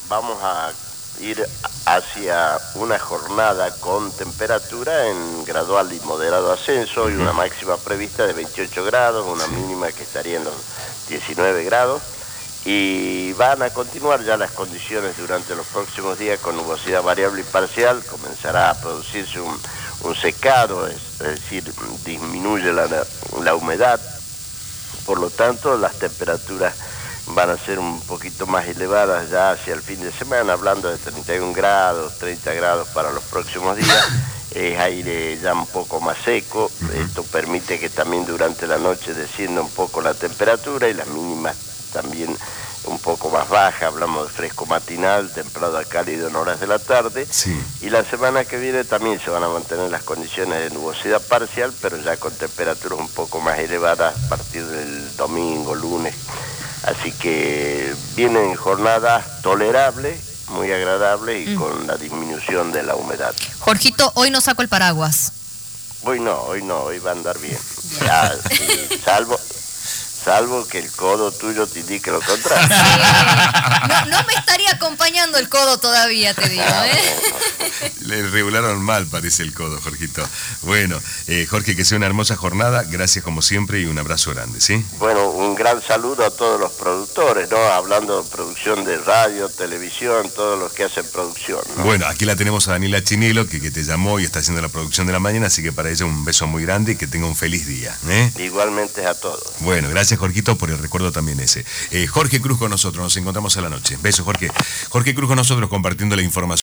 vamos a ir hacia una jornada con temperatura en gradual y moderado ascenso y una máxima prevista de 28 grados, una mínima que estaría en los 19 grados. Y van a continuar ya las condiciones durante los próximos días con nubosidad variable y parcial. Comenzará a producirse un secado, es decir, disminuye la humedad. Por lo tanto, las temperaturas van a ser un poquito más elevadas ya hacia el fin de semana, hablando de 31 grados, 30 grados para los próximos días. Es aire ya un poco más seco. Esto permite que también durante la noche descienda un poco la temperatura y las mínimas también un poco más baja. Hablamos de fresco matinal, templado a cálido en horas de la tarde. Sí. Y la semana que viene también se van a mantener las condiciones de nubosidad parcial, pero ya con temperaturas un poco más elevadas a partir del domingo, lunes. Así que vienen jornadas tolerables, muy agradables y con la disminución de la humedad. Jorgito, hoy no saco el paraguas. Hoy va a andar bien. Ya, sí, salvo que el codo tuyo te indique lo contrario. No me estaría acompañando el codo todavía, te digo, Le regularon mal, parece el codo, Jorgito. Bueno, Jorge, que sea una hermosa jornada. Gracias como siempre y un abrazo grande, ¿sí? Bueno, un gran saludo a todos los productores, ¿no? Hablando de producción de radio, televisión, todos los que hacen producción, ¿no? Bueno, aquí la tenemos a Daniela Chinelo, que te llamó y está haciendo la producción de la mañana, así que para ella un beso muy grande y que tenga un feliz día, ¿eh? Igualmente a todos. Bueno, gracias, Jorgito, por el recuerdo también ese. Jorge Cruz con nosotros, nos encontramos a la noche. Besos, Jorge. Jorge Cruz con nosotros compartiendo la información.